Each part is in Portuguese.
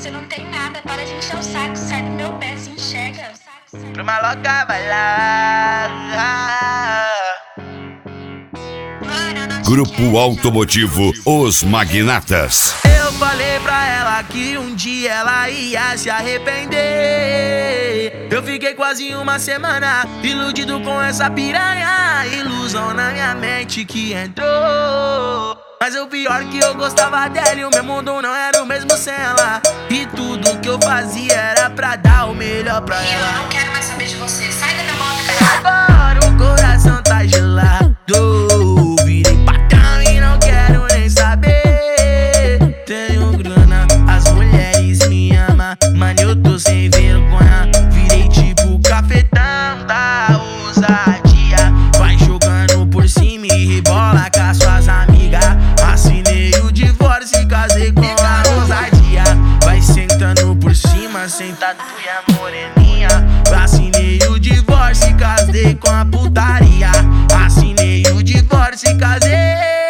você não tem nada. Para de encher o saco, sai do meu pé, se enxerga. Pra uma louca bailar. Grupo Automotivo Os Magnatas. Eu falei pra ela que um dia ela ia se arrepender. Eu fiquei quase uma semana iludido com essa piranha. Ilusão na minha mente que entrou. Mas o pior que eu gostava dela e o meu mundo não era o mesmo sem ela. E tudo que eu fazia era pra dar o melhor pra E eu ela. não quero mais saber de você, sai da minha moto, caralho. Agora o coração tá gelado. Virei pra cá e não quero nem saber. Tenho grana, as mulheres me amam. Mano, eu tô sem vergonha. Virei tipo cafetão da ousadia. Vai jogando por cima e rebola com as suas amigas. Assinei o divórcio e casei com a ousadia. Vai sentando por cima, senta tu e a moreninha. Assinei o divórcio e casei com a putaria. Assinei o divórcio e casei.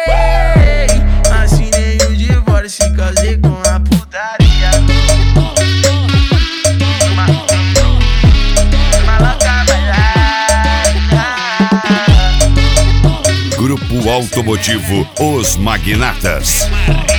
Assinei o divórcio e casei com a putaria. Uma louca bailar. Grupo Automotivo Os Magnatas.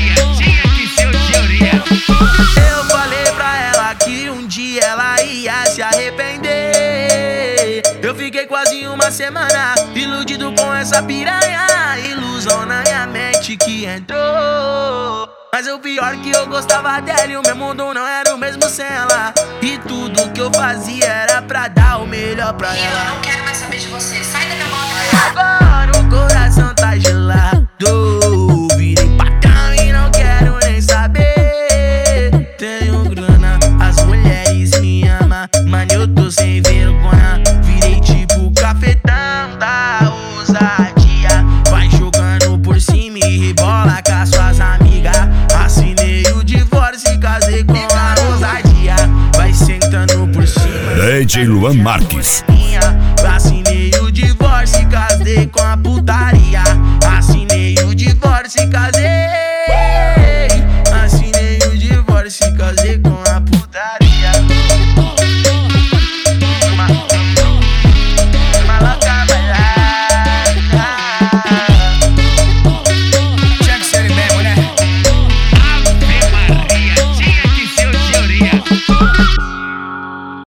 Eu falei pra ela que um dia ela ia se arrepender. Eu fiquei quase uma semana iludido com essa piranha. Ilusão na minha mente que entrou. Mas o pior que eu gostava dela e o meu mundo não era o mesmo sem ela. E tudo que eu fazia era pra dar o melhor pra E eu ela. não quero mais saber de você, sai da minha moto, caralho. Agora o coração tá gelado. Virei pra cá e não quero nem saber. Tenho grana, as mulheres me amam. Mano, eu tô sem vergonha. Virei tipo cafetão da ousadia. Vai jogando por cima e rebola com as suas amigas. Assinei o divórcio e casei com a ousadia. Vai sentando por cima. DJ Luan Marques. Assim